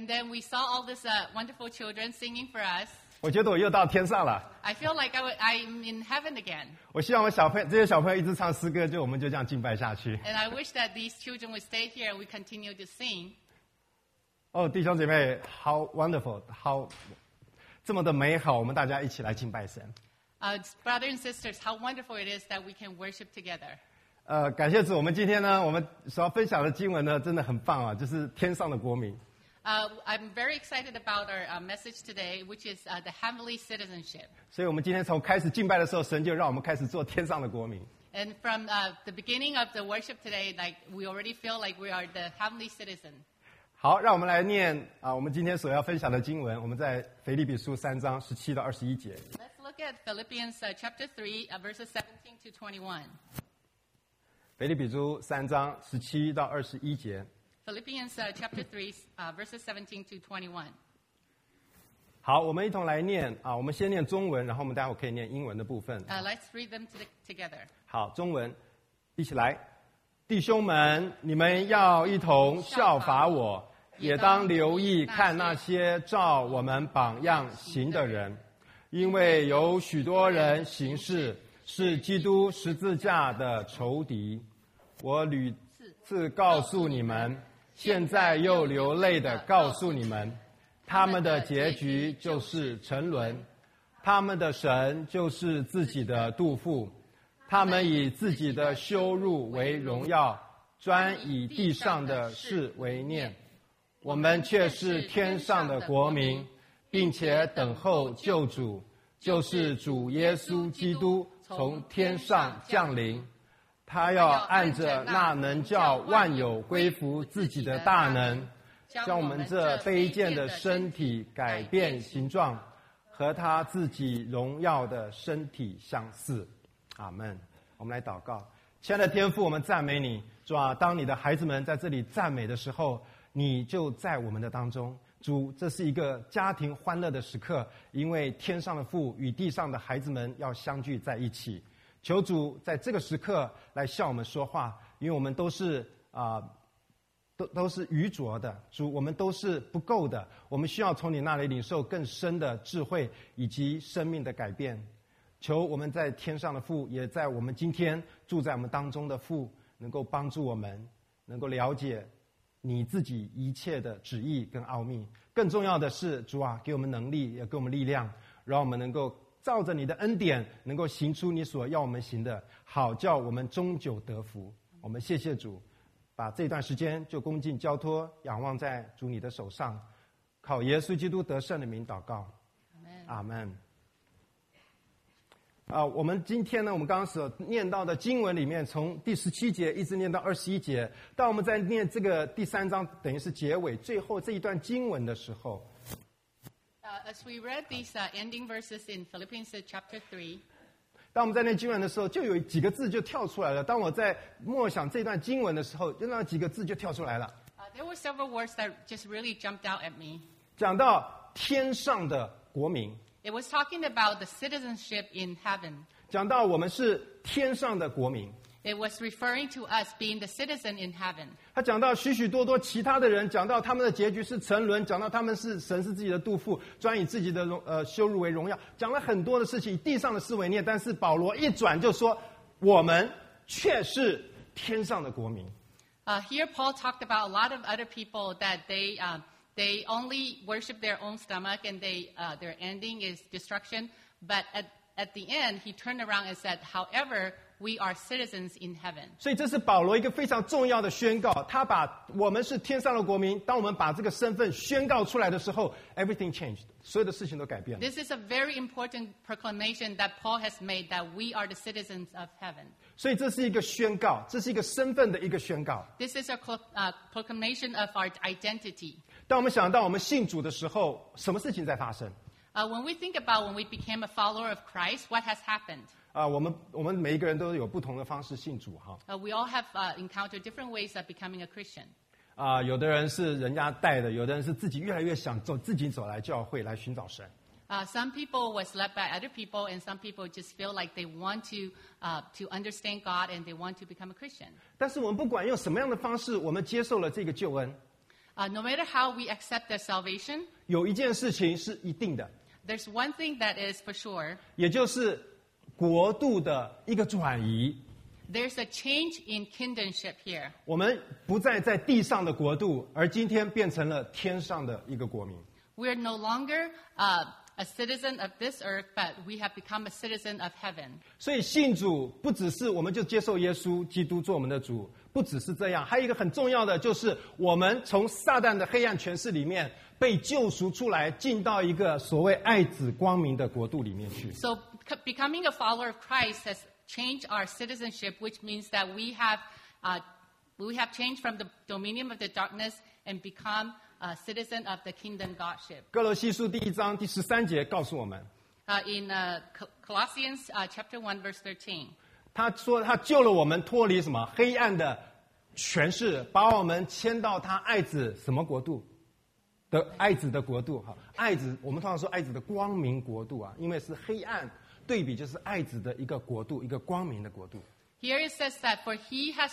And then we saw all these wonderful children singing for us. 我觉得我又到天上了。 I feel like I'm in heaven again. 我希望这些小朋友一直唱诗歌，我们就这样敬拜下去。 And I wish that these children would stay here and we continue to sing. 哦，弟兄姐妹 ，How wonderful， 这么的美好，我们大家一起来敬拜神。 Brothers and sisters, how wonderful it is that we can worship together. 感谢主，我们今天呢，我们所要分享的经文呢，真的很棒啊，就是天上的国民。 I'm very excited about our message today, which is the heavenly citizenship. 所以我们今天从开始敬拜的时候，神就让我们开始做天上的国民。 And from the beginning of the worship today, like we already feel like we are the heavenly citizen. 好，让我们来念我们今天所要分享的经文。我们在腓立比书3章17到21节。 Let's look at Philippians chapter 3, verses 17 to 21. 腓立比书3章17到21节。 Philippians chapter 3, verses 17 to 21. 好，我们一同来念我们先念中文，然后我们待会可以念英文的部分。 Let's read them together. 好，中文，一起来。弟兄们，你们要一同效法我，也当留意看那些照我们榜样行的人，因为有许多人行事是基督十字架的仇敌。我屡次告诉你们，现在又流泪地告诉你们，他们的结局就是沉沦，他们的神就是自己的肚腹，他们以自己的羞辱为荣耀，专以地上的事为念。我们却是天上的国民，并且等候救主，就是主耶稣基督从天上降临。他要按着那能叫万有归服自己的大能，将我们这卑贱的身体改变形状，和他自己荣耀的身体相似。阿们。我们来祷告。亲爱的天父，我们赞美你，主啊，当你的孩子们在这里赞美的时候，你就在我们的当中。主，这是一个家庭欢乐的时刻，因为天上的父与地上的孩子们要相聚在一起。求主在这个时刻来向我们说话，因为我们都是都是愚拙的，主，我们都是不够的，我们需要从你那里领受更深的智慧以及生命的改变。求我们在天上的父，也在我们今天住在我们当中的父，能够帮助我们，能够了解你自己一切的旨意跟奥秘。更重要的是，主啊，给我们能力，也给我们力量，让我们能够照着你的恩典，能够行出你所要我们行的，好叫我们终久得福。我们谢谢主，把这段时间就恭敬交托，仰望在主你的手上，靠耶稣基督得胜的名祷告，阿们。我们今天呢，我们刚刚所念到的经文里面，从第17节一直念到21节。当我们在念这个第3章，等于是结尾最后这一段经文的时候。 As we read these ending verses in Philippians chapter 3, 当我们在念经文的时候，就有几个字就跳出来了。当我在默想这段经文的时候，就那几个字就跳出来了。 there were several words that just really jumped out at me. 讲到天上的国民， It was talking about the citizenship in heaven. 讲到我们是天上的国民。 It was referring to us being the citizen in heaven. 他讲到许许多多其他的人，讲到他们的结局是沉沦，讲到他们是神是自己的肚腹，专以自己的羞辱为荣耀，讲了很多的事情，以地上的事为念。但是保罗一转就说，我们却是天上的国民。 Here Paul talked about a lot of other people that they only worship their own stomach and their ending is destruction. But at the end, he turned around and said, however, we are citizens in heaven. 所以这是保罗一个非常重要的宣告，他把我们是天上的国民，当我们把这个身份宣告出来的时候 ，everything changed， 所有的事情都改变了。 This is a very important proclamation that Paul has made that we are the citizens of heaven. 所以这是一个宣告，这是一个身份的一个宣告。 This is a proclamation of our identity. 当我们想到我们信主的时候，什么事情在发生？ When we think about when we became a follower of Christ, what has happened? 我们每一个人都有不同的方式信主哈。 We all have encountered different ways of becoming a Christian. 有的人是人家带的，有的人是自己越来越想自己走来教会来寻找神。 Some people was led by other people, and some people just feel like they want to understand God and they want to become a Christian. 但是我们不管用什么样的方式，我们接受了这个救恩。 No matter how we accept their salvation, 有一件事情是一定的， there's one thing that is for sure. 也就是国度的一个转移。 There's a change in kingdomship here. 我们不再在地上的国度，而今天变成了天上的一个国民。 We're no longer a citizen of this earth, but we have become a citizen of heaven. 所以信主不只是我们就接受耶稣基督做我们的主，不只是这样，还有一个很重要的就是我们从撒旦的黑暗权势里面被救赎出来，进到一个所谓爱子光明的国度里面去。 So becoming a follower of Christ has changed our citizenship, which means that we have changed from the dominion of the darkness and become a citizen of the kingdom godship. 哥罗西书第1章第13节告诉我们， In Colossians chapter 1, verse 13. 他说他救了我们脱离什么黑暗的权势，把我们迁到他爱子什么国度的爱子的国度。哈，爱子我们通常说爱子的光明国度啊，因为是黑暗对比就是爱子的一个国度，一个光明的国度。 Here it says that, for he has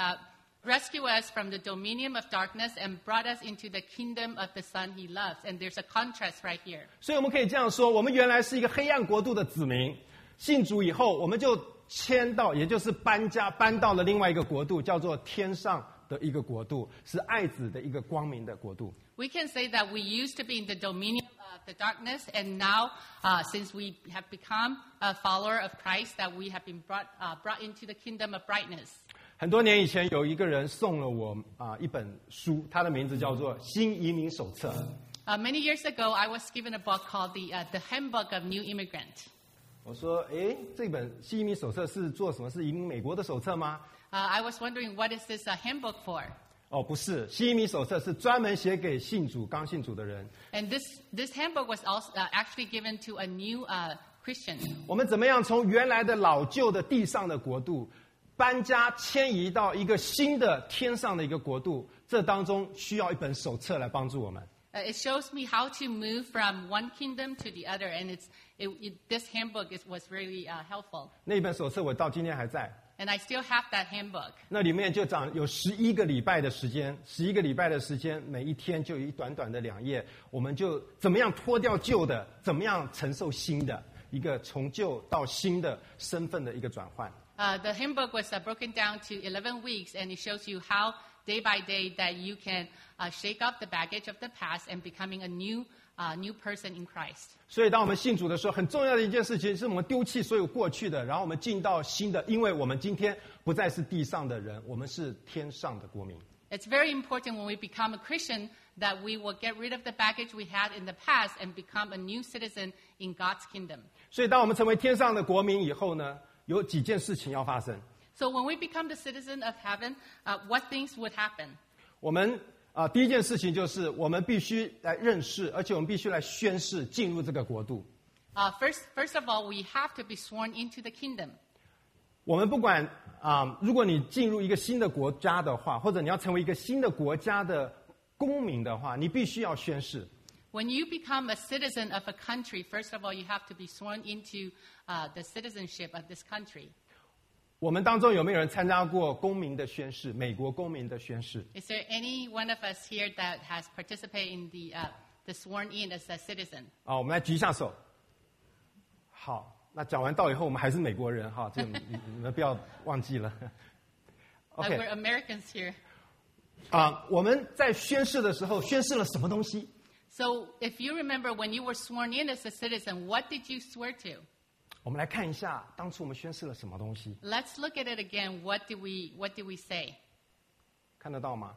rescued us from the dominion of darkness and brought us into the kingdom of the Son he loves. And there's a contrast right here. 所以我们可以这样说，我们原来是一个黑暗国度的子民，信主以后，我们就迁到，也就是搬到了另外一个国度，叫做天上的一个国度，是爱子的一个光明的国度。 We can say that we used to be in the dominion of the darkness, and now, since we have become a follower of Christ, that we have been brought into the kingdom of brightness. 很多年以前，有一个人送了我一本书，它的名字叫做《新移民手册》。 Many years ago, I was given a book called the Handbook of New Immigrant. 我说，这本新移民手册是做什么？是移民美国的手册吗？ I was wondering, what is this handbook for? 哦，不是，新移民手册是专门写给刚信主的人。 And this handbook was also actually given to a new Christian. 我们怎么样从原来的老旧的地上的国度搬家迁移到一个新的天上的一个国度？这当中需要一本手册来帮助我们。 It shows me how to move from one kingdom to the other, and this handbook was really helpful. 那本手册我到今天还在。 And I still have that handbook. 那里面就有11个礼拜的时间，11个礼拜的时间，每一天就有一短短的2页，我们就怎么样脱掉旧的，怎么样承受新的，一个从旧到新的身份的一个转换。 The handbook was broken down to 11 weeks, and it shows you how day by day that you can shake off the baggage of the past and becoming a new person in Christ. 所以当我们信主的时候，很重要的一件事情是我们丢弃所有过去的，然后我们进到新的，因为我们今天不再是地上的人，我们是天上的国民。 It's very important when we become a Christian that we will get rid of the baggage we had in the past and become a new citizen in God's kingdom. 所以当我们成为天上的国民以后呢，有几件事情要发生。 So when we become the citizen of heaven, what things would happen? 我们第一件事情就是我们必须来认识，而且我们必须来宣誓进入这个国度。 First of all, we have to be sworn into the kingdom. 我们不管如果你进入一个新的国家的话，或者你要成为一个新的国家的公民的话，你必须要宣誓。 When you become a citizen of a country, first of all, you have to be sworn into the citizenship of this country. 我们当中有没有人参加过公民的宣誓？美国公民的宣誓？ Is there any one of us here that has participated in the sworn in as a citizen? 我们来举一下手。好，那讲完道以后，我们还是美国人哈，这个你们不要忘记了。OK， We're Americans here. 我们在宣誓的时候宣誓了什么东西？ So if you remember when you were sworn in as a citizen, what did you swear to? 我们来看一下当初我们宣誓了什么东西。 Let's look at it again. What did we say? 看得到吗？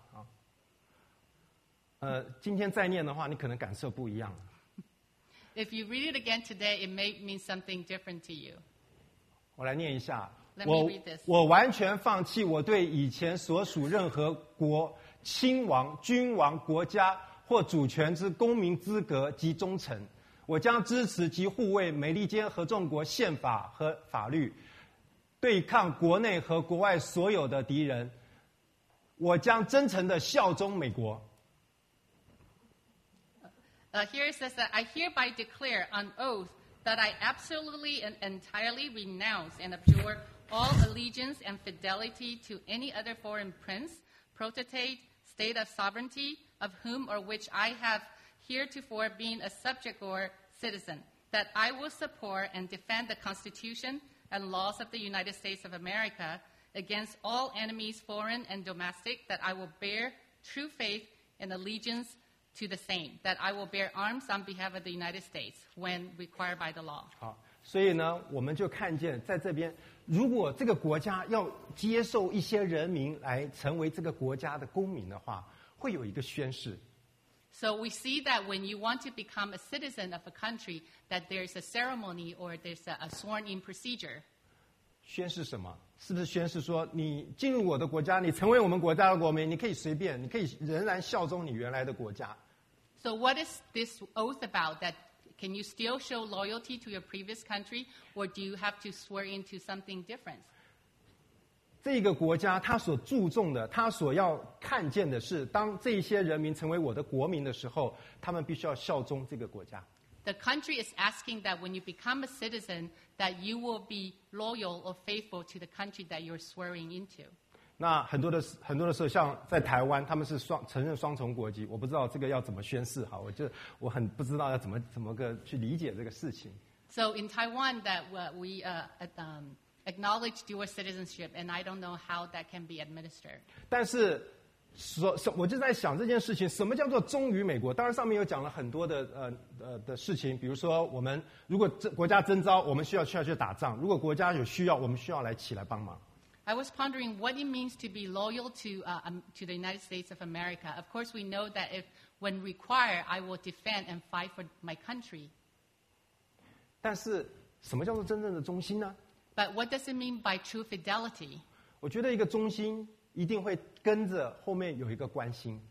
今天再念的话，你可能感受不一样。 If you read it again today, it may mean something different to you. 我来念一下。 Let me read this. 我完全放弃我对以前所属任何国、亲王、君王、国家或主权之公民资格及忠诚。我将支持及护卫美利坚合众国宪法和法律，对抗国内和国外所有的敌人。我将真诚地效忠美国。 Here it says that I hereby declare on oath that I absolutely and entirely renounce and abjure all allegiance and fidelity to any other foreign prince, potentate, state of sovereignty of whom or which I have heretofore been a subject or citizen, that I will support and defend the Constitution and laws of the United States of America against all enemies, foreign and domestic, that I will bear true faith and allegiance to the same, that I will bear arms on behalf of the United States when required by the law. 好，所以呢，我们就看见在这边，如果这个国家要接受一些人民来成为这个国家的公民的话，会有一个宣誓。 So we see that when you want to become a citizen of a country, that there's a ceremony or there's a sworn-in procedure. 宣誓什么？是不是宣誓说你进入我的国家，你成为我们国家的国民，你可以随便，你可以仍然效忠你原来的国家？ So what is this oath about? That can you still show loyalty to your previous country, or do you have to swear into something different? 这个国家他所注重的，他所要看见的是，当这些人民成为我的国民的时候，他们必须要效忠这个国家。 The country is asking that when you become a citizen, that you will be loyal or faithful to the country that you're swearing into. 那很多的时候，像在台湾，他们是承认双重国籍，我不知道这个要怎么宣誓哈，我很不知道要怎么个去理解这个事情。 So in Taiwan, that we acknowledge dual citizenship, and I don't know how that can be administered. 但是我就在想这件事情，什么叫做忠于美国？当然上面有讲了很多的事情，比如说我们如果国家征召，我们需要去打仗；如果国家有需要，我们需要起来帮忙。 I was pondering what it means to be loyal to the United States of America. Of course, we know that when required, I will defend and fight for my country. 但是什么叫做真正的忠心呢？ But what does it mean by true fidelity? 我觉得一个忠心一定会跟着后面有一个关心。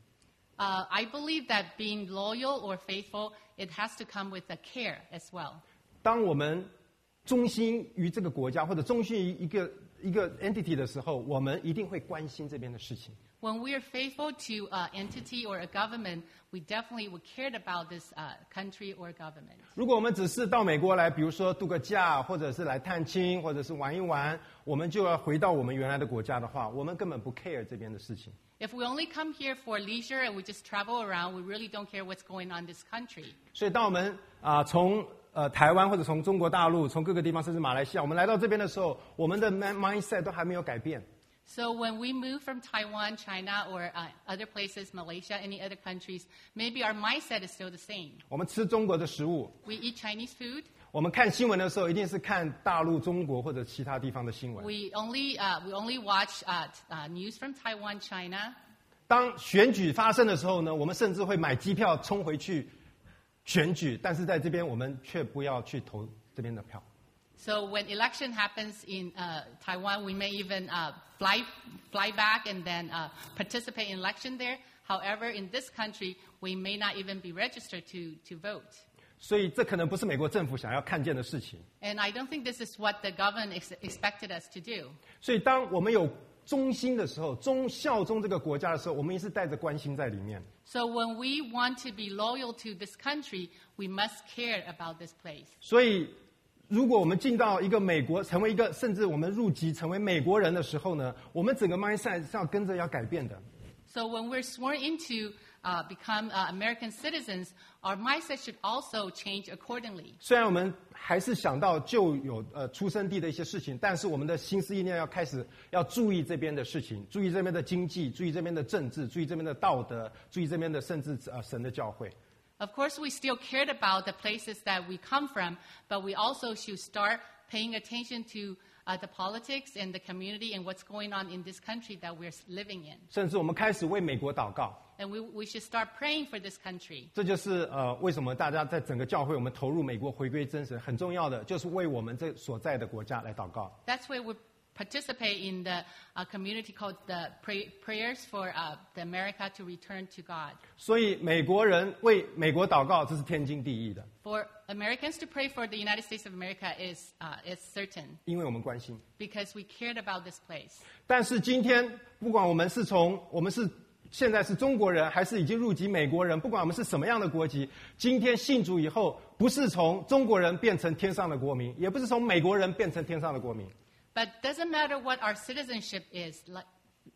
I believe that being loyal or faithful, it has to come with a care as well. 当我们忠心于这个国家或者忠心于一个 entity 的时候，我们一定会关心这边的事情。 When we are faithful to an entity or a government, we definitely would care about this country or government. 如果我们只是到美国来，比如说度个假，或者是来探亲，或者是玩一玩，我们就要回到我们原来的国家的话，我们根本不 care 这边的事情。 If we only come here for leisure and we just travel around, we really don't care what's going on in this country. 所以当我们从台湾或者从中国大陆，从各个地方甚至马来西亚，我们来到这边的时候，我们的 mindset 都还没有改变。 So when we move from Taiwan, China, or other places, Malaysia, any other countries, maybe our mindset is still the same. 我们吃中国的食物， We eat Chinese food. 我们看新闻的时候，一定是看大陆、中国或者其他地方的新闻。 We only watch news from Taiwan, China. 当选举发生的时候呢，我们甚至会买机票冲回去选举，但是在这边我们却不要去投这边的票。 So when election happens in Taiwan, we may even fly back and then participate in election there. However, in this country, we may not even be registered to vote. 所以这可能不是美国政府想要看见的事情。 And I don't think this is what the government expected us to do. 所以当我们有忠心的时候，效忠这个国家的时候，我们也是带着关心在里面。 So when we want to be loyal to this country, we must care about this place. 所以如果我们进到一个美国，成为一个甚至我们入籍成为美国人的时候呢，我们整个 mindset 是要跟着要改变的。 So when we're sworn into become American citizens, our mindset should also change accordingly. 虽然我们还是想到旧有出生地的一些事情，但是我们的心思意念要开始要注意这边的事情，注意这边的经济，注意这边的政治，注意这边的道德，注意这边的甚至神的教会。 Of course, we still cared about the places that we come from, but we also should start paying attention to the politics and the community and what's going on in this country that we're living in. 甚至我们开始为美国祷告。 And we should start praying for this country. 这就是为什么大家在整个教会我们投入美国回归真神，很重要的就是为我们这所在的国家来祷告。 That's why we participate in the community called the prayers for the America to return to God. 所以美国人为美国祷告，这是天经地义的。 For Americans to pray for the United States of America is certain. 因为我们关心。 Because we cared about this place. 但是今天，不管我们是现在是中国人，还是已经入籍美国人，不管我们是什么样的国籍，今天信主以后，不是从中国人变成天上的国民，也不是从美国人变成天上的国民。 But doesn't matter what our citizenship is.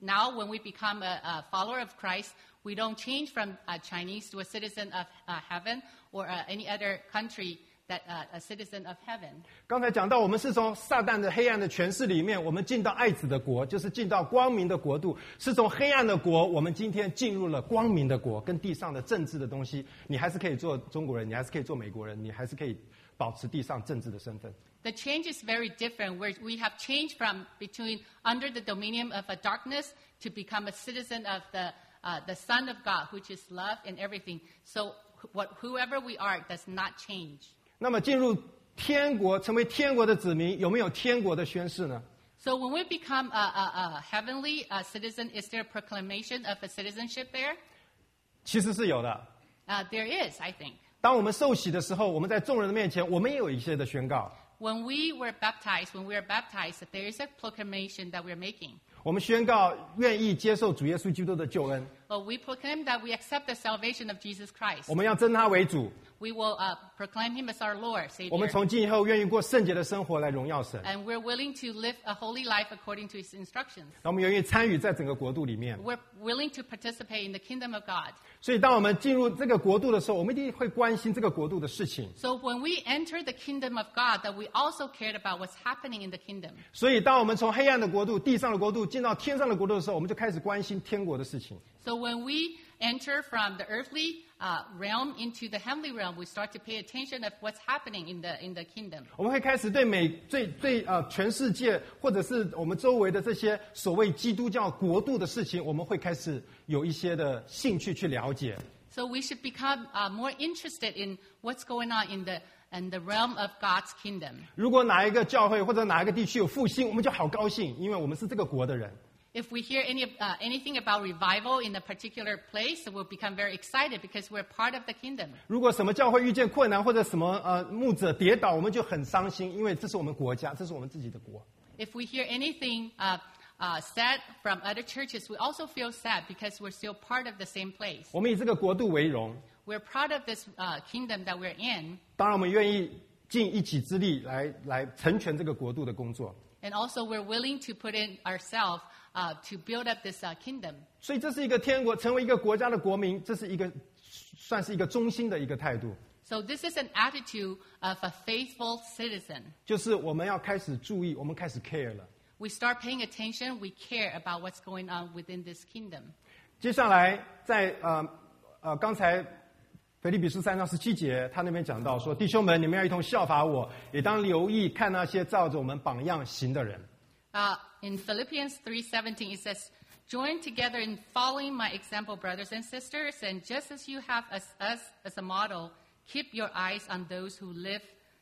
now when we become a follower of Christ, we don't change from Chinese to a citizen of heaven or any other country that a citizen of heaven. 刚才讲到，我们是从撒旦的黑暗的权势里面，我们进到爱子的国，就是进到光明的国度；是从黑暗的国，我们今天进入了光明的国。跟地上的政治的东西，你还是可以做中国人，你还是可以做美国人，你还是可以保持地上政治的身份。 The change is very different, where we have changed from between under the dominion of a darkness to become a citizen of the Son of God, which is love and everything. So whoever we are does not change. 那么进入天国，成为天国的子民，有没有天国的宣誓呢？ So when we become a heavenly citizen, is there a proclamation of a citizenship there? 其实是有的。 There is, I think. 当我们受洗的时候，我们在众人的面前，我们也有一些的宣告。 When we are baptized, there is a proclamation that we're making. 我们宣告愿意接受主耶稣基督的救恩。 We proclaim that we accept the salvation of Jesus Christ. 我们要称他为主。 We will proclaim him as our Lord, Savior. 我们从今以后愿意过圣洁的生活来荣耀神。 And we're willing to live a holy life according to His instructions. 我们愿意参与在整个国度里面。 We're willing to participate in the kingdom of God. 所以，当我们进入这个国度的时候，我们一定会关心这个国度的事情。 So when we enter the kingdom of God, that we also cared about what's happening in the kingdom. 所以，当我们从黑暗的国度、地上的国度进到天上的国度的时候，我们就开始关心天国的事情。 So when we enter from the earthly realm into the heavenly realm, we start to pay attention of what's happening in the kingdom. 我们会开始对全世界或者是我们周围的这些所谓基督教国度的事情，我们会开始有一些的兴趣去了解。 So we should become more interested in what's going on in the realm of God's kingdom. 如果哪一个教会或者哪一个地区有复兴，我们就好高兴，因为我们是这个国的人。 If we hear anything about revival in a particular place, we'll become very excited because we're part of the kingdom. 如果什么教会遇见困难，或者什么牧者跌倒，我们就很伤心，因为这是我们国家，这是我们自己的国。 If we hear anything sad from other churches, we also feel sad because we're still part of the same place. 我们以这个国度为荣。 We're proud of this kingdom that we're in. 当然，我们愿意尽一己之力来成全这个国度的工作。 And also, we're willing to put in ourselves to build up this kingdom. 所以这是一个天国，成为一个国家的国民，这是算是一个忠心的一个态度。 So this is an attitude of a faithful citizen. 就是我们要开始注意，我们开始 care 了。 We start paying attention. We care about what's going on within this kingdom. 接下来在刚才腓立比书3章17节，他那边讲到说：“弟兄们，你们要一同效法我，也当留意看那些照着我们榜样行的人。” In Philippians 3:17, it says, "Join together in following my example, brothers and sisters, and just as you have us as a model, keep your eyes on those who live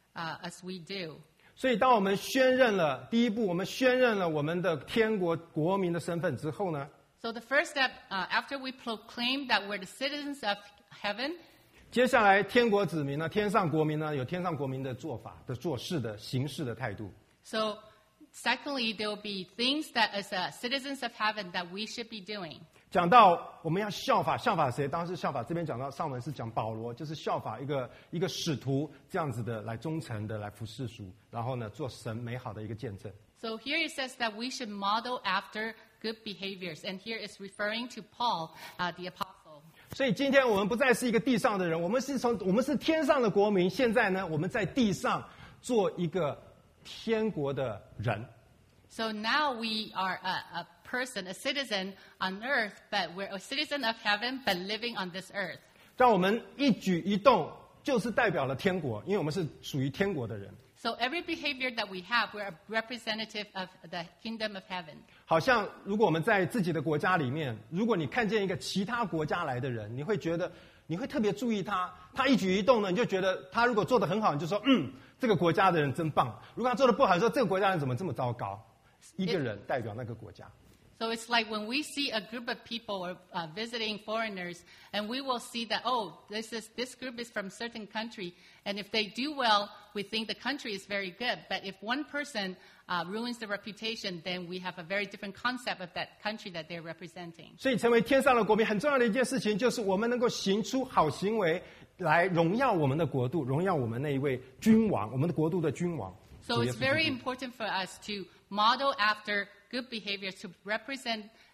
as we do." 所以，当我们宣认了第一步，我们宣认了我们的天国国民的身份之后呢？ So the first step, after we proclaim that we're the citizens of heaven, 接下来天国子民呢，天上国民呢，有天上国民的做法的做事的行事的态度。 So secondly, there will be things that as citizens of heaven that we should be doing. 讲到我们要效法谁？当然是效法这边讲到上文是讲保罗，就是效法一个使徒这样子的来忠诚的来服侍主，然后呢做神美好的一个见证。 So here it says that we should model after good behaviors, and here it's referring to Paul, the apostle. 所以今天我们不再是一个地上的人，我们是天上的国民。现在呢，我们在地上做一个天国的人。 So now we are a person, a citizen on earth, but we're a citizen of heaven, but living on this earth. 让我们一举一动就是代表了天国，因为我们是属于天国的人。 So every behavior that we have, we're a representative of the kingdom of heaven. 好像如果我们在自己的国家里面，如果你看见一个其他国家来的人，你会特别注意他一举一动呢，你就觉得他如果做得很好，你就说这个国家的人真棒；如果他做得不好，你说这个国家人怎么这么糟糕？一个人代表那个国家。 So it's like when we see a group of people or visiting foreigners, and we will see that, oh, this group is from a certain country, and if they do well, we think the country is very good. But if one person ruins the reputation, then we have a very different concept of that country that they're representing. 所以成为天上的国民很重要的一件事情，就是我们能够行出好行为来荣耀我们的国度，荣耀我们那一位君王，我们的国度的君王。 So it's very important for us to model after good behaviors to represent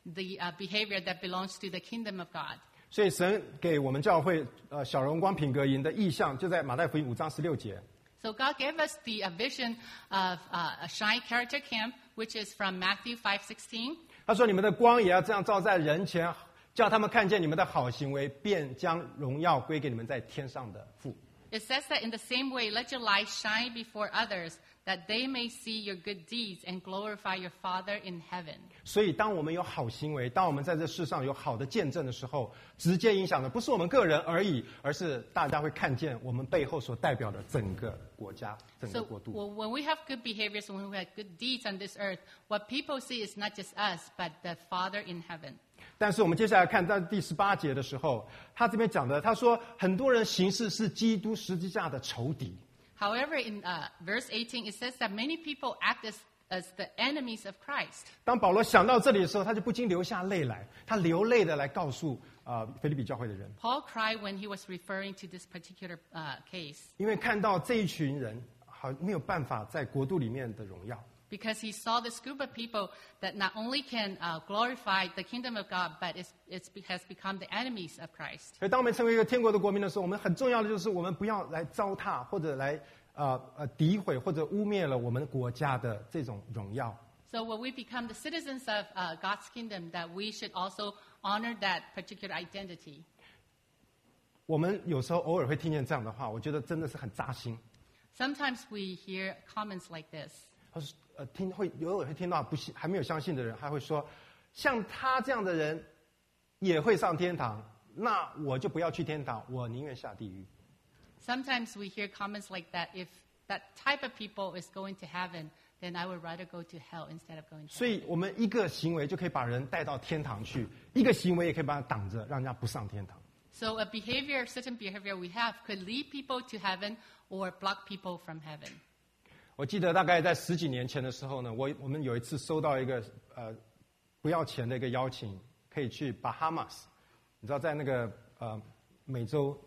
the behavior that belongs to the kingdom of God. 所以神给我们教会小荣光品格营的意象，就在马太福音5章16节。 So God gave us the vision of a Shine Character Camp, which is from Matthew 5:16. 他说：“你们的光也要这样照在人前，叫他们看见你们的好行为，便将荣耀归给你们在天上的父。” It says that in the same way, let your light shine before others, that they may see your good deeds and glorify your Father in heaven. 所以，当我们有好行为，当我们在这世上有好的见证的时候，直接影响的不是我们个人而已，而是大家会看见我们背后所代表的整个国家、整个 So 国度。 when we have good behaviors, when we have good deeds on this earth, what people see is not just us, but the Father in heaven. 但是我们接下来看到第18节的时候，他这边讲的，他说很多人行事是基督十字架的仇敌。 However, in verse 18, it says that many people act as the enemies of Christ. 当保罗想到这里的时候，他就不禁流下泪来，他流泪的来告诉腓立比教会的人， Paul cried when he was referring to this particular case 因为看到这一群人好没有办法在国度里面的荣耀。 because he saw this group of people that not only can glorify the kingdom of God, but has become the enemies of Christ. 所以，当我们成为一个天国的国民的时候，我们很重要的就是我们不要来糟蹋或者来诋毁或者污蔑了我们国家的这种荣耀。 So when we become the citizens of God's kingdom, that we should also honor that particular identity. 我们有时候偶尔会听见这样的话，我觉得真的是很扎心。 Sometimes we hear comments like this. 他说偶尔会听到还没有相信的人，他会说，像他这样的人也会上天堂，那我就不要去天堂，我宁愿下地狱。 Sometimes we hear comments like that. If that type of people is going to heaven, then I would rather go to hell instead of going to 所 heaven. 以我们一个行为就可以把人带到天堂去，一个行为也可以把他挡着，让人家不上天堂。 So a certain behavior we have could lead people to heaven or block people from heaven. 我记得大概在10几年前的时候呢，我们有一次收到一个不要钱的一个邀请，可以去 Bahamas， 你知道在那个美洲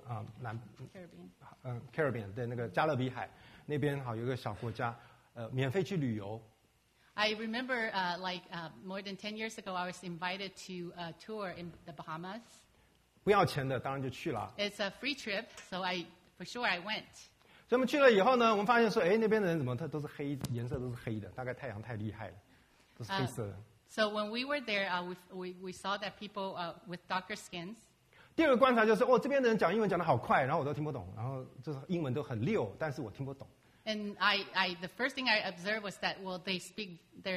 Caribbean 的那个加勒比海那边好有一个小国家，免费去旅游。 I remember more than 10 years ago, I was invited to a tour in the Bahamas. 不要钱的当然就去了。 It's a free trip, so for sure I went. 所以我们去了以后呢，我们发现说，哎，那边的人怎么他都是颜色都是黑的，大概太阳太厉害了，都是黑色的。 So when we were there, we saw that people with darker skins. 第二个观察就是，这边的人讲英文讲得好快，然后我都听不懂，然后就是英文都很溜，但是我听不懂。 And the first thing I observed was that, they speak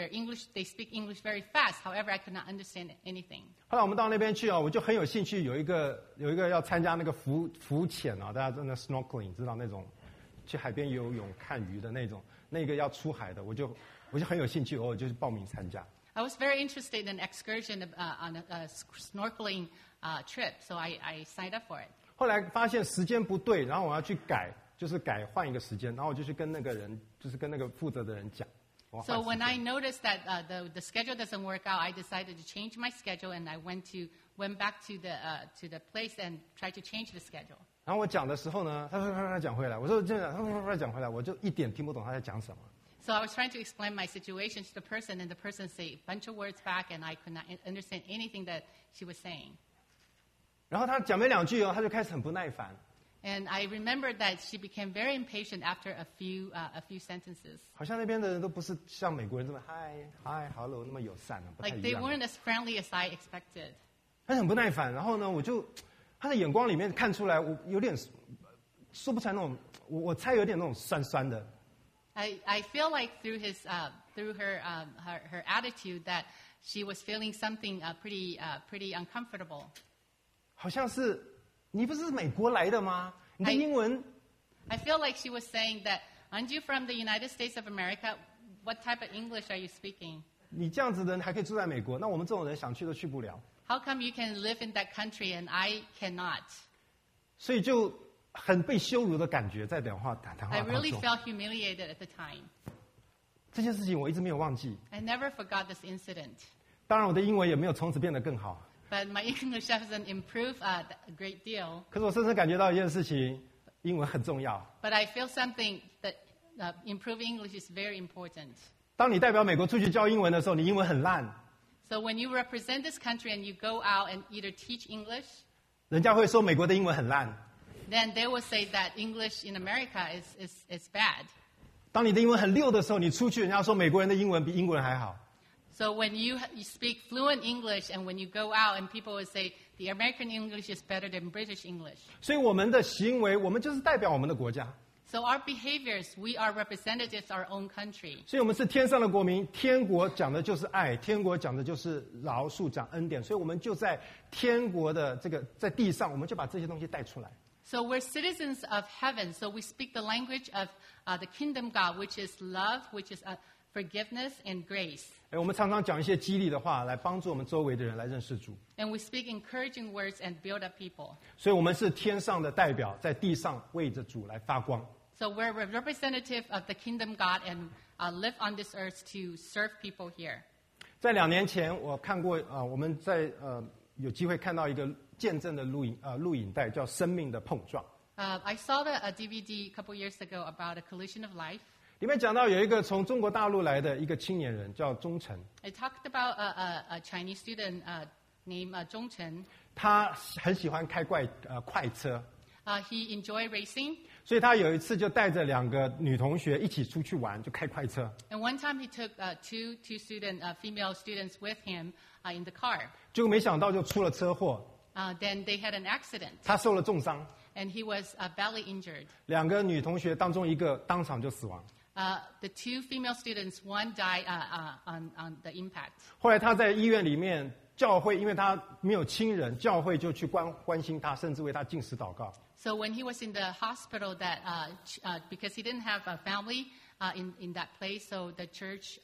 English very fast. However, I could not understand anything. 后来我们到那边去我就很有兴趣，有一个要参加那个浮潜大家真的 snorkeling 知道那种去海边游泳看鱼的那种，那个要出海的，我就很有兴趣，我就报名参加。 I was very interested in an excursion on a snorkeling trip, so I signed up for it. 后来发现时间不对，然后我要去换一个时间，然后我就去跟那个人，就是跟那个负责的人讲。 So when I noticed that the schedule doesn't work out, I decided to change my schedule, and I went back to the place and tried to change the schedule. 然后我讲的时候呢，他讲回来，我说这样，他讲回来，我就一点听不懂他在讲什么。 So I was trying to explain my situation to the person, and the person said a bunch of words back, and I could not understand anything that she was saying. 然后他讲没2句他就开始很不耐烦。 And I remembered that she became very impatient after a few sentences. 好像那边的人都不是像美国人这么hi hello 那么友善不太 Like 一 they 样。 weren't as friendly as I expected. 他很不耐烦，然后呢，他的眼光里面看出来，我有点说不出来那种，我猜有点那种酸酸的。 I feel like through her attitude that she was feeling something pretty uncomfortable. 好像是你不是美国来的吗？你的英文 I feel like she was saying that, aren't you from the United States of America? What type of English are you speaking? 你这样子的人还可以住在美国，那我们这种人想去都去不了。 How come you can live in that country and I cannot? 所以就很被羞辱的感觉，在谈话 I 当 really 中。 felt humiliated at the time. 这件事情我一直没有忘记。 I never forgot this incident. 当然，我的英文也没有从此变得更好。 But my English hasn't improved a great deal. 可是我深深感觉到一件事情，英文很重要。 But I feel something that improving English is very important. 当你代表美国出去教英文的时候，你英文很烂。 So when you represent this country and you go out and either teach English, 人家会说美国的英文很烂。 then they will say that English in America is bad. 当你的英文很溜的时候，你出去，人家说美国人的英文比英国人还好。 So when you speak fluent English and when you go out and people will say the American English is better than British English. 所以我们的行为，我们就是代表我们的国家。 So our behaviors, we are representatives of our own country. 所以我们是天上的国民，天国讲的就是爱，天国讲的就是饶恕，讲恩典。所以我们就在天国的这个在地上，我们就把这些东西带出来。 So we're citizens of heaven. So we speak the language of the kingdom God, which is love, which is forgiveness and grace. 我们常常讲一些激励的话，来帮助我们周围的人来认识主。 And we speak encouraging words and build up people. 所以我们是天上的代表，在地上为着主来发光。 So we're a representative of the kingdom God and live on this earth to serve people here. 在2年前，我看过我们在有机会看到一个见证的录影带，叫《生命的碰撞》。 I saw a DVD a couple years ago about a collision of life. 里面讲到有一个从中国大陆来的一个青年人，叫钟诚。 It talked about a Chinese student named Zhong Chen. 他很喜欢开快车， He enjoyed racing. 所以他有一次就带着2个女同学一起出去玩，就开快车。 And one time he took two female students with him in the car. 结果没想到就出了车祸， Then they had an accident, 他受了重伤。 and he was badly injured. 2个女同学当中一个当场就死亡。 The two female students, one died on the impact. 后来他在医院里面，教会因为他没有亲人，教会就去关心他，甚至为他禁食祷告。 So when he was in the hospital, that because he didn't have a family in that place, so the church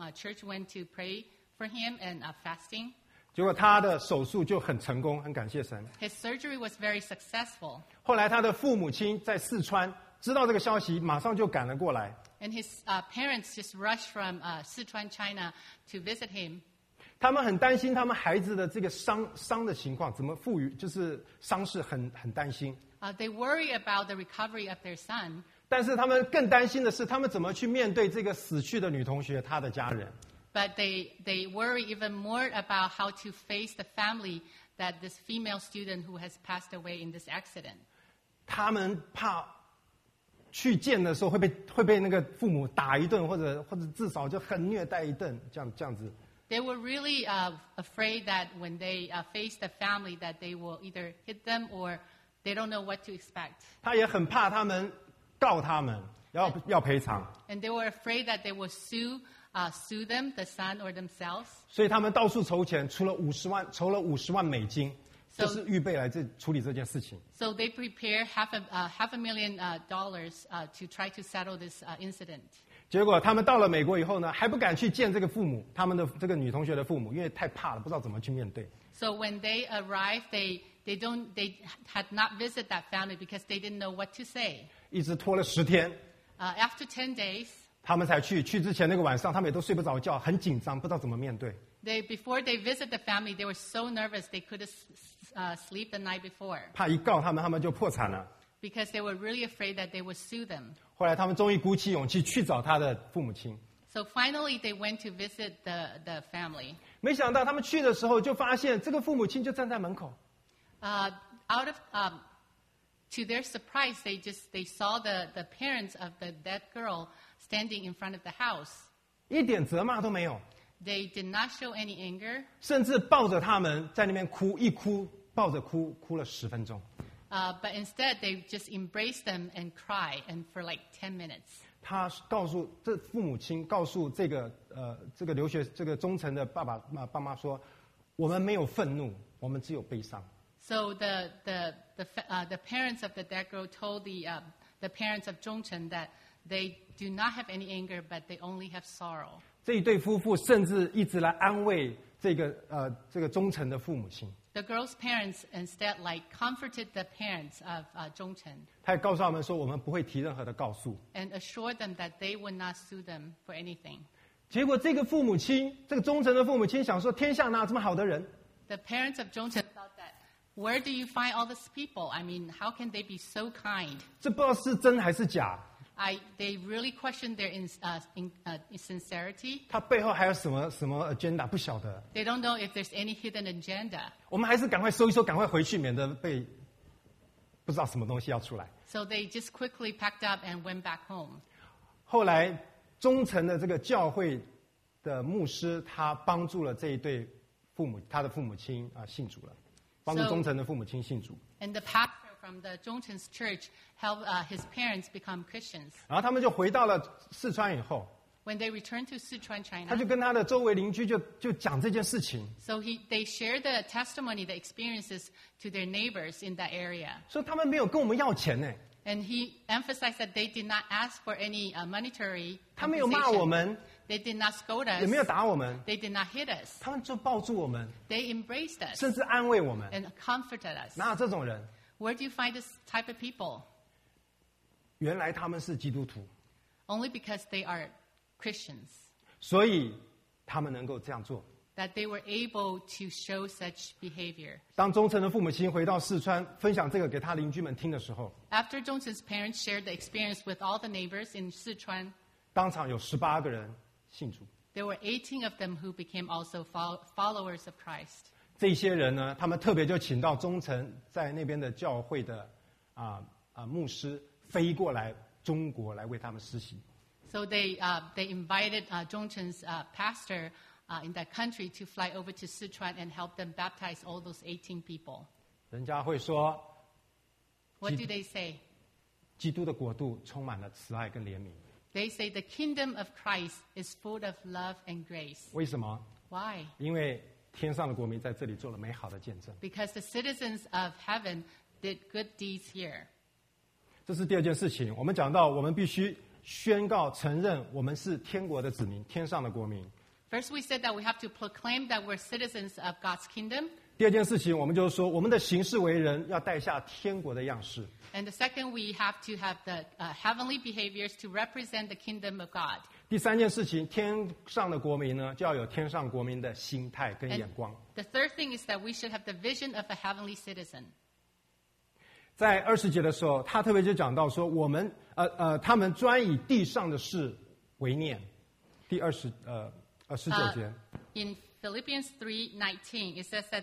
went to pray for him and fasting. 结果他的手术就很成功，很感谢神。 His surgery was very successful, 后来他的父母亲在四川知道这个消息，马上就赶了过来。 and his parents just rushed from Sichuan, China, to visit him. 他们很担心他们孩子的这个伤的情况，怎么赋予，就是伤势很担心。 They worry about the recovery of their son, 但是他们更担心的是，他们怎么去面对这个死去的女同学她的家人。 but they worry even more about how to face the family that this female student who has passed away in this accident. 他们怕去见的时候会被那个父母打一顿，或者至少就很虐待一顿，这样子。 They were really afraid that when they face the family, that they will either hit them or they don't know what to expect. 他也很怕他们告他们，要赔偿， And they were afraid that they will sue them, the son or themselves. 所以他们到处筹钱，筹了50万美金，就是预备来处理这件事情。 So they prepare half a million dollars to try to settle this incident. 结果他们到了美国以后呢，还不敢去见这个父母，他们的这个女同学的父母，因为太怕了，不知道怎么去面对。 So when they arrived, they had not visited that family because they didn't know what to say. 一直拖了10天， After 10 days, 他们才去之前那个晚上，他们也都睡不着觉，很紧张，不知道怎么面对。 before they visit the family, they were so nervous they couldn't sleep the night before 怕一告他们就破产了。 because they were really afraid that they would sue them. 后来他们终于鼓起勇气去找他的父母亲， So finally, they went to visit the family. 没想到他们去的时候就发现这个父母亲就站在门口， To their surprise, they saw the parents of the dead girl standing in front of the house. 一点责骂都没有， They did not show any anger, 甚至抱着他们在那边哭，一哭抱着哭了10分钟。 but instead they just embraced them and cried, and for like 10 minutes. 他告诉父母亲，告诉这个忠诚的爸妈说，我们没有愤怒，我们只有悲伤。 So the parents of the dead girl told the parents of Zhongchen that they do not have any anger, but they only have sorrow. 这一对夫妇甚至一直来安慰这个忠诚的父母亲。 The girl's parents instead comforted the parents of Zhongchen 他也告诉他们说，我们不会提任何的告诉。 and assured them that they would not sue them for anything. 结果这个父母亲，这个忠诚的父母亲想说，天下哪有这么好的人？ The parents of Zhongchen thought that, where do you find all these people? I mean, how can they be so kind? 这不知道是真还是假。 they really question their sincerity. 他背后还有什么 agenda 不晓得。 They don't know if there's any hidden agenda. 我们还是赶快收一收，赶快回去，免得被不知道什么东西要出来。 So they just quickly packed up and went back home. 后来忠诚的这个教会的牧师，他帮助了这一对父母，他的父母亲信主了，帮助忠诚的父母亲信主。 And the pastor from the Zhongchen's church helped his parents become Christians. 然后他们就回到了四川以后， When they returned to Sichuan, 他 China, 就跟他的周围邻居就讲这件事情， so they shared the testimony, the experiences to their neighbors in that area. 说他们没有跟我们要钱呢， And he emphasized that they did not ask for any monetary 他没有骂我 compensation. 们， They did not scold 也没有 us. 打我们， They did not hit us. 他们就抱住我们， They embraced us 甚至安慰我们。 and comforted us. 哪有这种人？ Where do you find this type of people? 原来他们是基督徒， Only because they are Christians, 所以他们能够这样做。 that they were able to show such behavior. 当忠诚的父母亲回到四川分享这个给他邻居们听的时候， After Zhongchen's parents shared the experience with all the neighbors in Sichuan, 当场有18个人信主。 there were 18 of them who became also followers of Christ. 这些人呢，他们特别就请到忠诚在那边的教会的牧师飞过来中国来为他们施洗。 So they invited Zhongchen's pastor in that country to fly over to Sichuan and help them baptize all those 18 people. 人家会说， What do they say? 基督的国度充满了慈爱跟怜悯。 They say the kingdom of Christ is full of love and grace. 为什么？ Why? 因为天上的国民在这里做了美好的见证。 Because the citizens of heaven did good deeds here. 这是第二件事情。我们讲到，我们必须宣告、承认我们是天国的子民，天上的国民。 First, we said that we have to proclaim that we're citizens of God's kingdom. 第二件事情，我们就是说，我们的行事为人要带下天国的样式。 And the second, we have to have the heavenly behaviors to represent the kingdom of God. 第三件事情，天上的国民呢，就要有天上国民的心态跟 And 眼光。 the third thing is that we should have the vision of a heavenly citizen. 在20节的时候，他特别就讲到说，他们专以地上的事为念。第19节。 In Philippians 3:19, it says that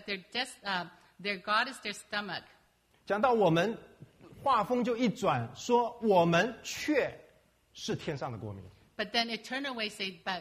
their God is their stomach. 讲到我们，话锋就一转，说我们却是天上的国民。 But then it turned away, say, but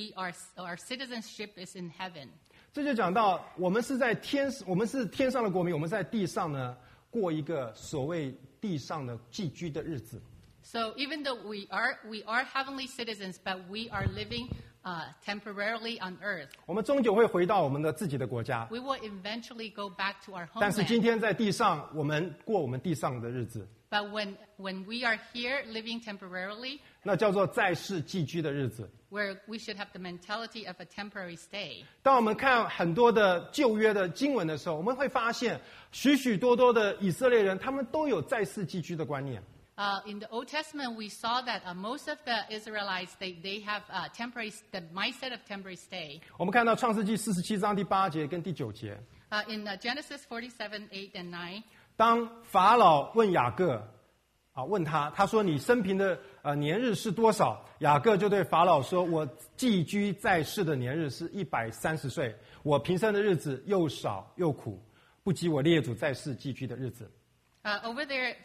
our citizenship is in heaven. 这就讲到我们是天上的国民，我们在地上呢过一个所谓地上的寄居的日子。 So even though we are heavenly citizens, but we are living temporarily on earth. 我们终究会回到我们的自己的国家， We will eventually go back to our 但是今 homeland. 天在地上，我们过我们地上的日子， But when we are here living temporarily, 那叫做在世寄居的日子。 where we should have the mentality of a temporary stay. 当我们看很多的旧约的经文的时候，我们会发现许许多多的以色列人，他们都有在世寄居的观念。 In the Old Testament, we saw that most of the Israelites, they have the mindset of temporary stay. 我们看到创世纪47章第8节跟第9节， In Genesis 47:8 and 9, 当法老问雅各，问他说你生平的年日是多少？雅各就对法老说，我寄居在世的年日是130岁，我平生的日子又少又苦，不及我列祖在世寄居的日子。 over there,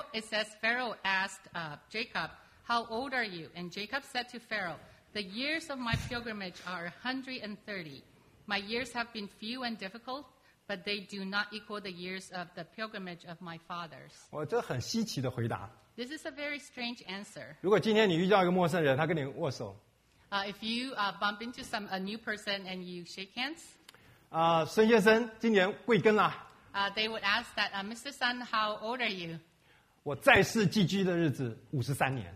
Pharaoh asked Jacob, "How old are you?" And Jacob said to Pharaoh, "The years of my pilgrimage are 130. My years have been few and difficult, but they do not equal the years of the pilgrimage of my fathers." 这很稀奇的回答。 This is a very strange answer. 如果今天你遇到一个陌生人，他跟你握手， If you bump into a new person and you shake hands, 孙先生今年贵庚啦？ they would ask that, "Mr. Sun, how old are you?" 我在世寄居的日子53年。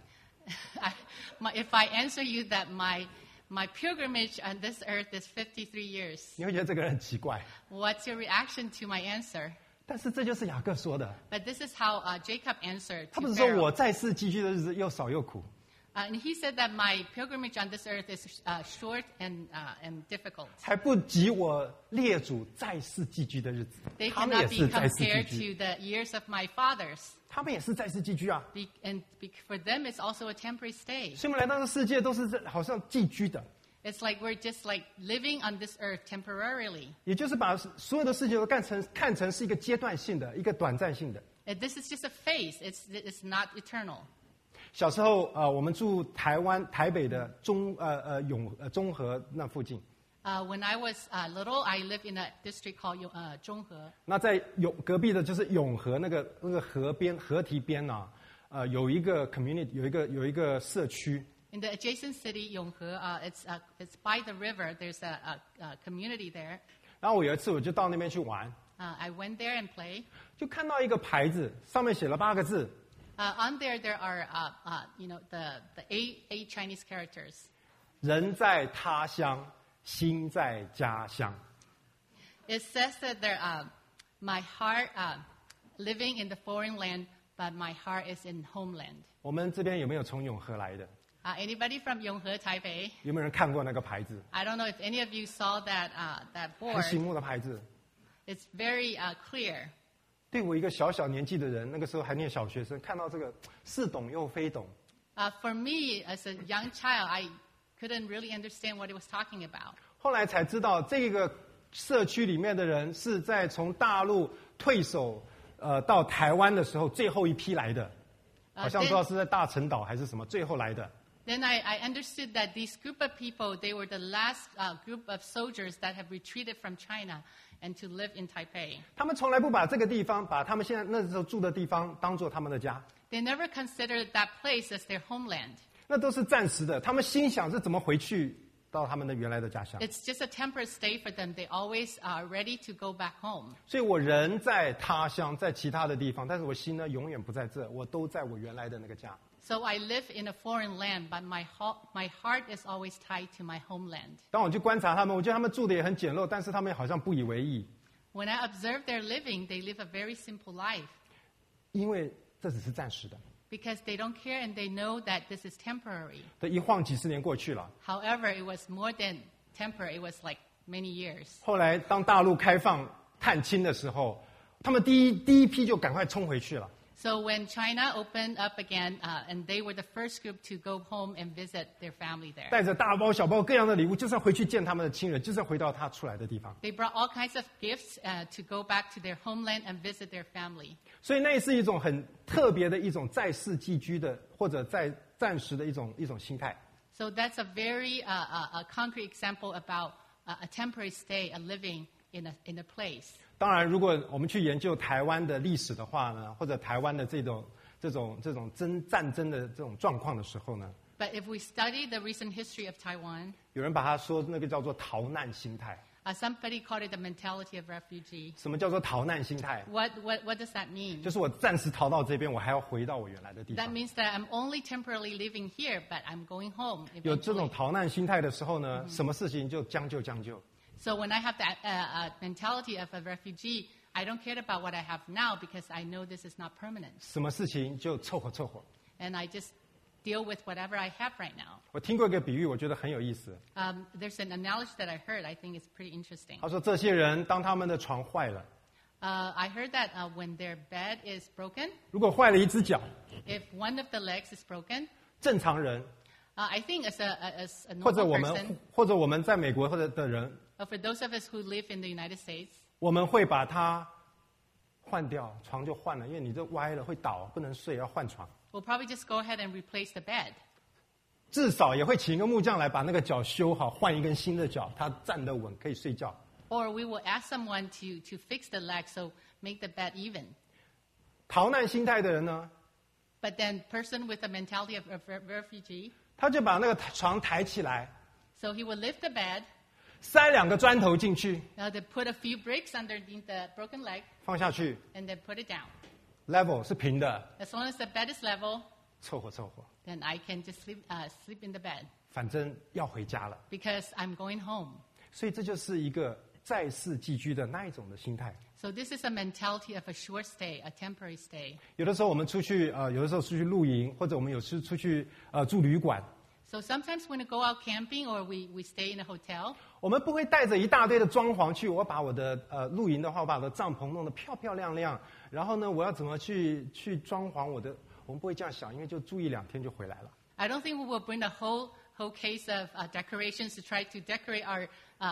If I answer you that my pilgrimage on this earth is 53 years, 你会觉得这个人很奇怪， what's your reaction to my answer? 但是这就是雅各说的。 But this is how Jacob answered 他 to 不是说 Pharaoh. 我在世寄居的日子又少又苦， And he said that my pilgrimage on this earth is short and difficult. 还不及我列祖在世寄居的日子。 They 他们也 cannot be 是在世寄 compared 居， to the years of my fathers. 他们也是在世寄居啊。 For them, it's also a temporary stay. 所以我们来到这个世界都是好像寄居的， It's like we're just like living on this earth temporarily. 也就是把所有的事情都看成是一个阶段性的、一个短暂性的。 And this is just a phase. It's not eternal. 小时候我们住台北的中和那附近。 When I was little, I lived in a district called Zhonghe. 那在隔壁的就是永和那个河堤边啊，有一个 community， 有一个社区。 In the adjacent city, Yonghe, it's by the river. There's a community there. 然后我有一次我就到那边去玩， I went there and played. 就看到一个牌子，上面写了8个字， On there are the eight Chinese characters. 人在他乡，心在家乡。 It says that my heart living in the foreign land, but my heart is in homeland. 我们这边有没有从永和来的？ Anybody from Yonghe, Taipei? 有没有人看过那个牌子？ I don't know if any of you saw that 很 board. 醒目的牌子。 It's very clear. 对我一个小年纪的人，那个时候还念小学生，看到这个似懂又非懂。 For me, as a young child, I couldn't really understand what it was talking about. 后来才知道，这个社区里面的人是在从大陆退守到台湾的时候最后一批来的，好像不知道是在大陈岛还是什么最后来的。 Then I understood that this group of people, they were the last group of soldiers that have retreated from China and to live in Taipei. 他们从来不把这个地方，把他们现在那时候住的地方当做他们的家， They never considered that place as their homeland. 那都是暂时的。他们心想是怎么回去到他们的原来的家乡。 It's just a temporary stay for them. They always are ready to go back home. 所以我人在他乡，在其他的地方，但是我心呢永远不在这，我都在我原来的那个家。 So I live in a foreign land, but my heart is always tied to my homeland. 当我去观察他们，我觉得他们住的也很简陋，但是他们好像不以为意， When I observe their living, they live a very simple life 因为这只是暂时的。 because they don't care and they know that this is temporary. 这一晃几十年过去了， However, it was more than temporary. It was like many years. 后来当大陆开放探亲的时候，他们第一批就赶快冲回去了。 So when China opened up again, and they were the first group to go home and visit their family there. 带着大包小包各样的礼物，就是要回去见他们的亲人，就是要回到他出来的地方。 They brought all kinds of gifts to go back to their homeland and visit their family. 所以那是一种很特别的一种在世寄居的，或者在暂时的一种心态。 So that's a very a concrete example about a temporary stay, a living in a place. 当然，如果我们去研究台湾的历史的话呢，或者台湾的这种战争的这种状况的时候呢， But if we study the recent history of Taiwan, 有人把它说那个叫做逃难心态。 somebody called it the mentality of refugee. 什么叫做逃难心态？ What does that mean? 就是我暂时逃到这边，我还要回到我原来的地 That 方。 means that I'm only temporarily living here, but I'm going home 有这种 eventually. 逃难心态的时候呢，什么事情就将就将就。 So when I have that mentality of a refugee, I don't care about what I have now because I know this is not permanent. 什么事情就凑合凑合。 And I just deal with whatever I have right now. 我听过一个比喻，我觉得很有意思。 There's an analogy that I heard. I think it's pretty interesting. 他说，这些人当他们的床坏了， I heard that when their bed is broken, 如果坏了一只脚， if one of the legs is broken, 正常人 I think as a 或者 normal 我 person, 们或者我们在美国或者的人， for those of us who live in the United States, 我们会把它换掉，床就换了，因为你这歪了会倒，不能睡，要换床。 we'll probably just go ahead and replace the bed. 至少也会请一个木匠来把那个脚修好，换一根新的脚，他站得稳，可以睡觉。 Or we will ask someone to fix the leg, so make the bed even. 逃难心态的人呢， But then person with the mentality of a refugee, 他就把那个床抬起来， so he will lift the bed, 塞2个砖头进去， they put a few bricks underneath the broken leg, 放下去 and then put it down. ，level 是平的， As long as the bed is level, 凑合凑合， then I can just sleep in the bed 反正要回家了。 because I'm going home. 所以这就是一个在世寄居的那一种的心态。 So this is a mentality of a short stay, a temporary stay. 有的时候我们出去有的时候出去露营，或者我们有时出去住旅馆。 So sometimes when we go out camping or we stay in a hotel, 我们不会带着一大堆的装潢去。我把我的露营的话，我把我的帐篷弄得漂漂亮亮，然后呢，我要怎么去装潢我的？我们不会这样想，因为就住1-2天就回来了。 I don't think we will bring the whole case of decorations to try to decorate our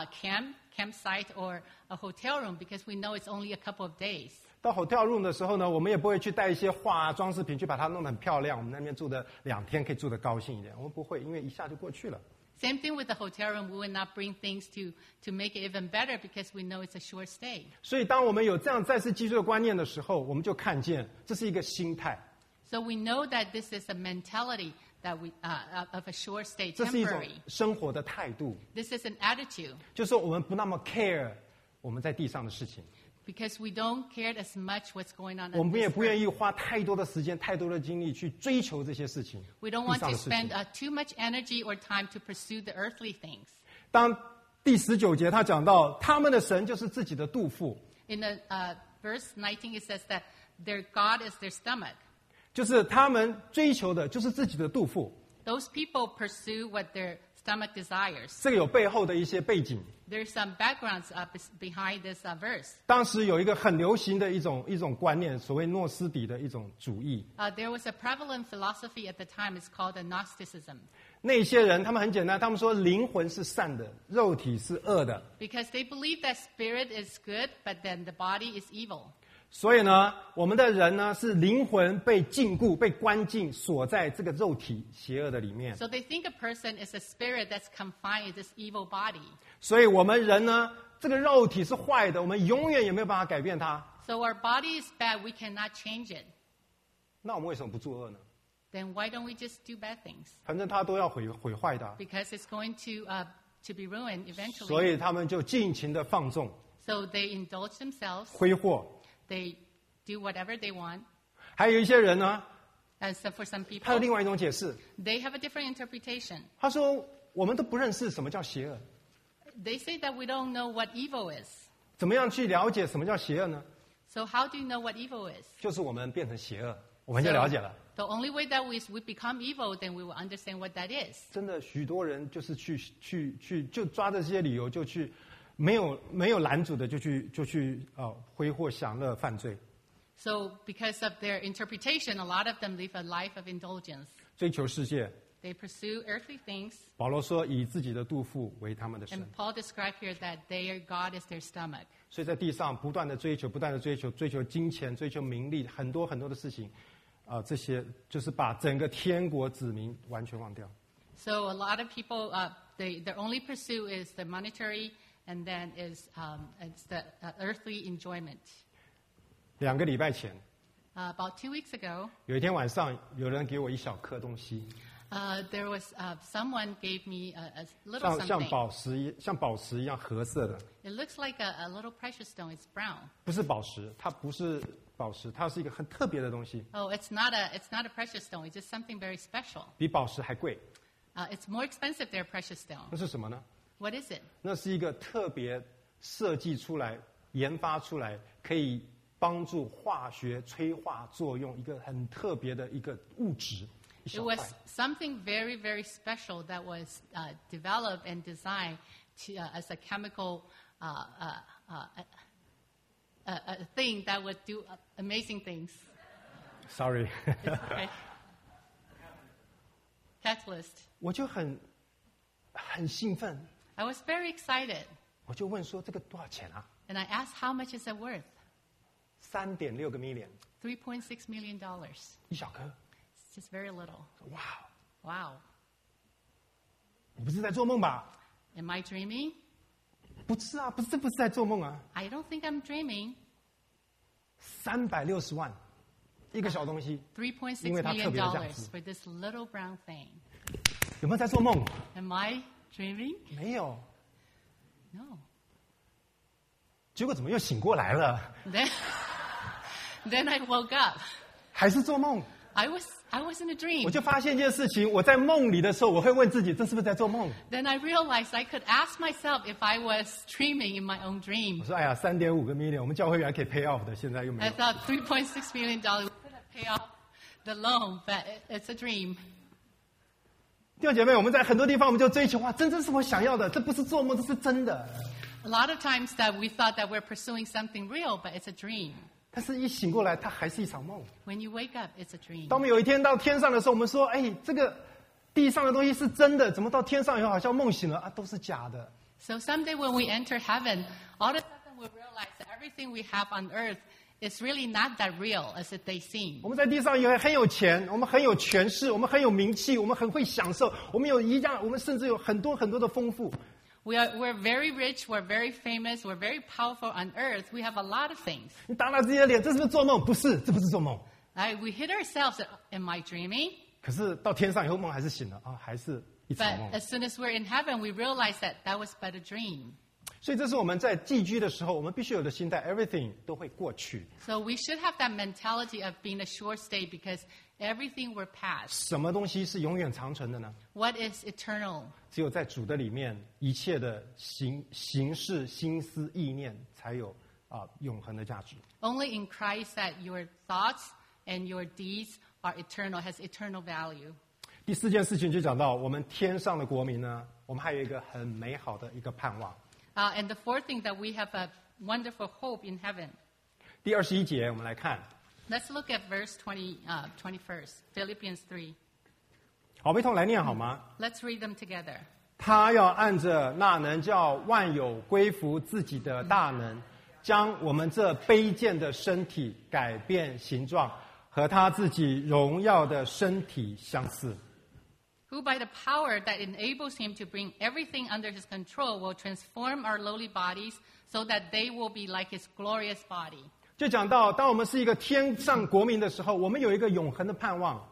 campsite or a hotel room because we know it's only a couple of days. 到 hotel room 的时候呢，我们也不会去带一些画装饰品去把它弄得很漂亮。我们那边住的2天可以住得高兴一点，我们不会，因为一下就过去了。 Same thing with the hotel room. We will not bring things to make it even better because we know it's a short stay. 所以，当我们有这样再次基督的观念的时候，我们就看见这是一个心态。 So we know that this is a mentality that of a short stay, 这是一种 temporary. 生活的态度。 This is an attitude. 就是说我们不那么 care 我们在地上的事情。 Because we don't care as much what's going on. 我们也不愿意花太多的时间、太多的精力去追求这些事情。 We don't want to spend too much energy or time to pursue the earthly things. 当第19节他讲到他们的神就是自己的肚腹。 In the verse 19, it says that their God is their stomach. 就是他们追求的就是自己的肚腹。 Those people pursue what their stomach desires. 这个有背后的一些背景。 There's some backgrounds behind this verse. 当时有一个很流行的一种观念，所谓诺斯底的一种主义。 There was a prevalent philosophy at the time. It's called Gnosticism. 那些人他们很简单，他们说灵魂是善的，肉体是恶的。 Because they believe that spirit is good, but then the body is evil. 所以呢，我们的人呢是灵魂被禁锢、被关禁，锁在这个肉体邪恶的里面。 So they think a person is a spirit that's confined in this evil body. 所以我们人呢，这个肉体是坏的，我们永远也没有办法改变它。 So our body is bad, we cannot change it. 那我们为什么不作恶呢？ Then why don't we just do bad things? 反正它都要毁坏的。 Because it's going to be ruined 所 eventually. 以他们就尽情的放纵、 So they indulge themselves. 挥霍。 They do whatever they want. 还有一些人呢， And so for some 他有 people, 另外一种解释。 they have a different interpretation. 他说：“我们都不认识什么叫邪恶， They say that we don't know what evil is. 怎么样去了解什么叫邪恶呢？ So how do you know what evil is? 就是我们变成邪恶，我们就了解了。 The only way that we become evil, then we will understand what that is. 真的，许多人就是去就抓着这些理由就去，没有拦阻的就去挥霍、享乐、犯罪， So because of their interpretation, a lot of them live a life of indulgence. 追求世界。 They pursue earthly things. 保罗说，以自己的肚腹为他们的神 And。Paul described here that their God is their stomach. 所以在地上不断的追求金钱，追求名利，很多的事情，这些就是把整个天国子民完全忘掉。 So a lot of people, their only pursuit is the monetary, and then it's the earthly enjoyment. 2个礼拜前， About 2 weeks ago, 有一天晚上，有人给我一小颗东西， there was someone gave me a little 像 something. 宝石一样褐色的， It looks like a little precious stone. It's brown. 不是宝石，它不是宝石，它是一个很特别的东西， Oh, it's not a precious stone. It's just something very special. 比宝石还贵。 It's more expensive than a precious stone. 那是什么呢？ What is it? 那是一个特别设计出来、研发出来，可以帮助化学催化作用一个很特别的一个物质，一 It 小块。 was something very, very special that was developed and designed as a chemical a thing that would do amazing things. Sorry， Okay. Catalyst. 我就很兴奋， I was very excited, 我就问说这个多少钱啊？ and I asked how much is it worth? 3.6个 million， $3.6 million. 一小颗。 It's just very little. 哇， Wow. 你不是在做梦吧？ Am I dreaming? 不是啊，不是在做梦啊。 I don't think I'm dreaming. 360万，一个小东西， $3.6 因为它特别的价 million 值。 for this little brown thing. 有没有在做梦？ Am I dreaming? 没有。 No. 结果怎么又醒过来了？ Then I woke up. 还是做梦？ I was in a dream. 我就发现一件事情，我在梦里的时候，我会问自己，这是不是在做梦？ Then I realized I could ask myself if I was dreaming in my own 我 dream. 说，哎呀，3.5个 million，我们教会原来可以 pay off 的，现在又没 I 有。 thought $3.6 million we could have paid off the loan, but it's a dream. 弟兄姐妹，我们在很多地方我们就追求，哇，真正是我想要的，这不是做梦，这是真的。 A lot of times that we thought that we're pursuing something real, but it's a dream. 但是一醒过来，它还是一场梦。 When you wake up, it's a dream. 当我们有一天到天上的时候，我们说，哎，这个地上的东西是真的，怎么到天上以后好像梦醒了啊，都是假的。 So someday when we enter heaven, all of a sudden we'll realize that everything we have on earth is really not that real as it they seem. 我们在地上也很有钱，我们很有权势，我们很有名气，我们很会享受，我们有一样，我们甚至有很多很多的丰富。 We're very rich, we're very famous, we're very powerful on earth. We have a lot of things. 你打打自己的脸，这是不是做梦？不是，这不是做梦。 We hit ourselves, am I dreaming? 可是到天上以后，梦还是醒了啊，还是一场 But 梦。 as soon as we're in heaven, we realize that that was but a dream. 所以这是我们在寄居的时候，我们必须有的心态 ，everything 都会过去， So we should have that mentality of being a short stay because everything will pass. 什么东西是永远长存的呢？ What is eternal? 只有在主的里面，一切的形式、心思、意念才有永恒的价值。 Only in Christ that your thoughts and your deeds are eternal, has eternal value. 第4件事情就讲到，我们天上的国民呢，我们还有一个很美好的一个盼望。 And the fourth thing that we have a wonderful hope in heaven. 第21节，我们来看， Let's look at verse 21st, Philippians 3. 好，我们一同来念好吗？ Let's read them together. 他要按着那能叫万有归服自己的大能，将我们这卑贱的身体改变形状，和他自己荣耀的身体相似。 Who by the power that enables him to bring everything under his control will transform our lowly bodies so that they will be like his glorious body. 就讲到，当我们是一个天上国民的时候，我们有一个永恒的盼望。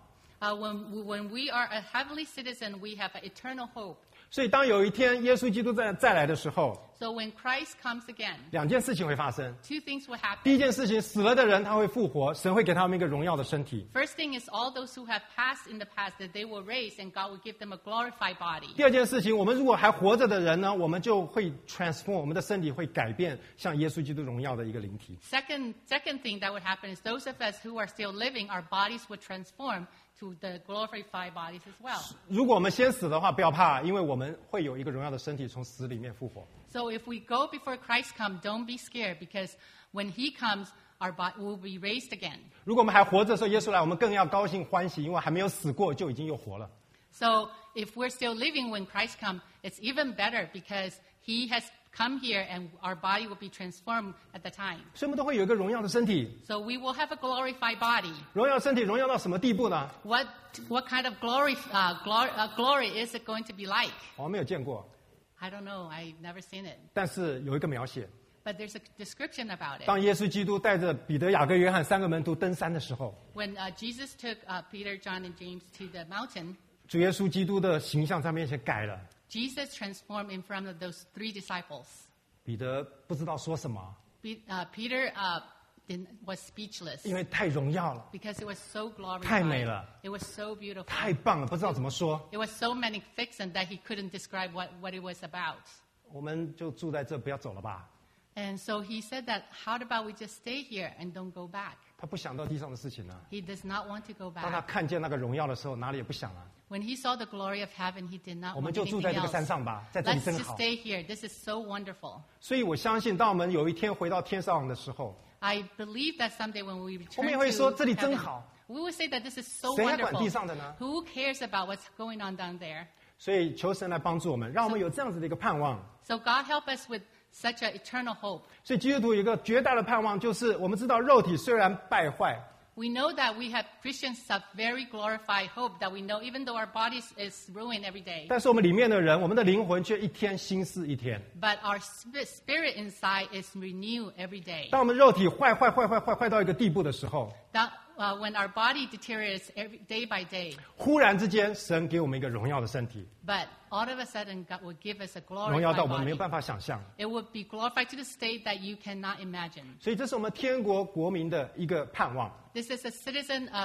When we are a heavenly citizen, we have an eternal hope. 所以，当有一天耶稣基督再来的时候， So when Christ comes again, 2件事情会发生。 two things will 第一 happen. 件事情，死了的人他会复活，神会给他们一个荣耀的身体。 First thing is all those who have passed in the past, that they will raise and God will give them a glorified body. 第二件事情，我们如果还活着的人呢，我们就会 transform， 我们的身体会改变，像耶稣基督荣耀的一个灵体。 Second thing that would happen is those of us who are still living, our bodies would transform to the glorified bodies as well. 如果我们先死的话，不要怕，因为我们会有一个荣耀的身体从死里面复活。 So if we go before Christ comes, don't be scared because when he comes, our body will be raised again. 如果我们还活着的时候，耶稣来，我们更要高兴欢喜，因为还没有死过，就已经又活了。 So if we're still living when Christ comes, it's even better because he has come here and our body will be transformed at the time. 所以我们都会有一个荣耀的身体。 So we will have a glorified body. 荣耀身体荣耀到什么地步呢？ What kind of glory is it going to be like? 我没有见过， I don't know. I've never seen it. 但是有一个描写。 But there's a description about it. 当耶稣基督带着彼得、雅各、约翰3个门徒登山的时候， When Jesus took Peter, John, and James to the mountain, 主耶稣基督的形象在面前改了。 Jesus transformed in front of those 3 disciples. 彼得不知道说什么， Peter was speechless 因为太荣耀了， because it was so 太美 glorified. 了， It was so beautiful. 太棒了，不知道怎么说。 It was so magnificent that he couldn't describe what it was about. 我们就住在这，不要走了吧。 And so he said that, how about we just stay here and don't go back? 他不想到地上的事情了。 He does not want to go 当他 back. 看见那个荣耀的时候，哪里也不想了。 When he saw the glory of heaven, he did not 我们 want 就住 anything 在这个山 else. 上吧，在这里 Let's 真 just 好。 stay here. This is so wonderful. 所以我相信，当我们有一天回到天上的时候， I believe that someday when we 我们 return 也会说 to 这里真 heaven, 好。 we will say that this is so 谁还管 wonderful. 地上的呢？ Who cares about what's going on down there? 所以求神来帮助我们，让我们有这样子的一个盼望。 So God help us with such an eternal hope. 所以基督徒有一个绝大的盼望，就是我们知道肉体虽然败坏， We know that we have Christians have very glorified hope that we know even though our bodies is ruined every day. 但是我们里面的人，我们的灵魂却一天新似一天。 But our spirit inside is renewed every day. 当我们肉体坏到一个地步的时候， When our body deteriorates day by day, 忽然之间，神给我们一个荣耀的身体， but all of a sudden God will give us a 荣耀到 glorified 我们没有 body. 办法想象。 It would be glorified to the state that you cannot imagine. 所以这是我们天国国民的一个盼望。 This is a citizen of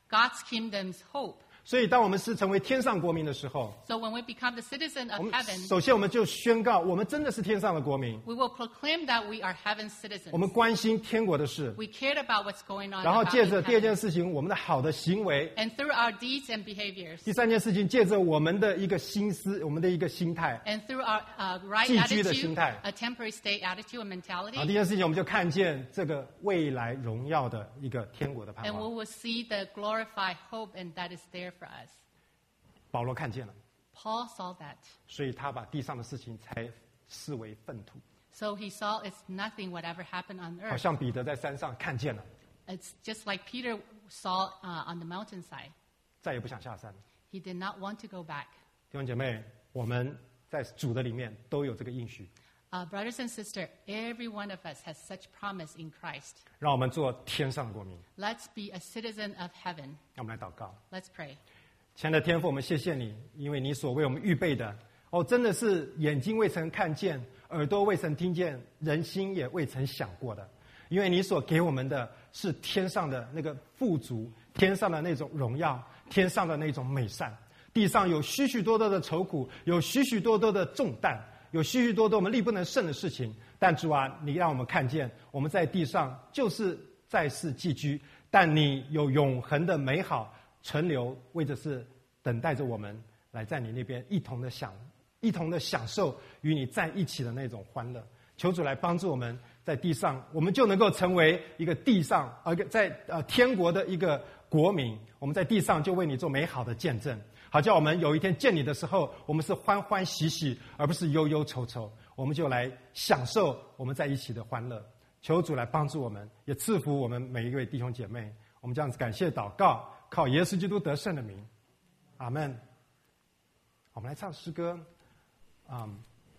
God's kingdom's hope. 所以，当我们是成为天上国民的时候， So when we become the citizen 我 of 们 heaven, 首先我们就宣告，我们真的是天上的国民， we will proclaim that we are heaven's 我们 citizens. 关心天国的事。 We cared about what's going on 然后 about 借 in 着第二件 heaven. 事情，我们的好的行为； And through our deeds and behaviors. 第三件事情，借着我们的一个心思，我们的一个心态； And through our right 寄居的心 attitude, 态。 a temporary state attitude and 然后 mentality. 第二件事情，我们就看见这个未来荣耀的一个天国的盼 And we 望。 will see the glorified hope, and that is there for us. 保罗看见了， Paul saw that. 所以他把地上的事情才视为粪土， So he saw it's nothing whatever happened on 好 earth. 像彼得在山上看见了， It's just like Peter saw on the mountainside. 再也不想下山了。 He did not want to go back. 弟兄姐妹，我们在主的里面都有这个应许， Brothers and sisters, every one of us has such promise in Christ. 让我们做天上的国民。 Let's be a citizen of heaven. 让我们来祷告。 Let's pray. 亲爱的天父，我们谢谢你，因为你所为我们预备的，真的是眼睛未曾看见，耳朵未曾听见，人心也未曾想过的。因为你所给我们的是天上的那个富足，天上的那种荣耀，天上的那种美善。地上有许许多多的愁苦，有许许多多的重担，有许许多多我们力不能胜的事情。但主啊，你让我们看见，我们在地上就是在世寄居，但你有永恒的美好存留，为的是等待着我们来在你那边一同的享受与你在一起的那种欢乐。求主来帮助我们，在地上我们就能够成为一个地上在天国的一个国民。我们在地上就为你做美好的见证，好叫我们有一天见你的时候，我们是欢欢喜喜，而不是忧忧愁愁。我们就来享受我们在一起的欢乐。求主来帮助我们，也赐福我们每一位弟兄姐妹。我们这样子感谢祷告，靠耶稣基督得胜的名，阿们。我们来唱诗歌，